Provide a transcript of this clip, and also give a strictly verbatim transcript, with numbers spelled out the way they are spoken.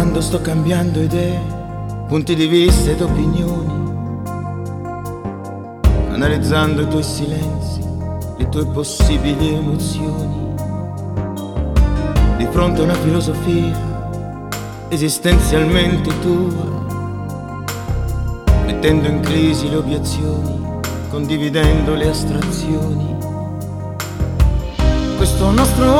quando sto cambiando idee, punti di vista ed opinioni, analizzando i tuoi silenzi, le tue possibili emozioni, di fronte a una filosofia esistenzialmente tua, mettendo in crisi le obiezioni, condividendo le astrazioni. Questo nostro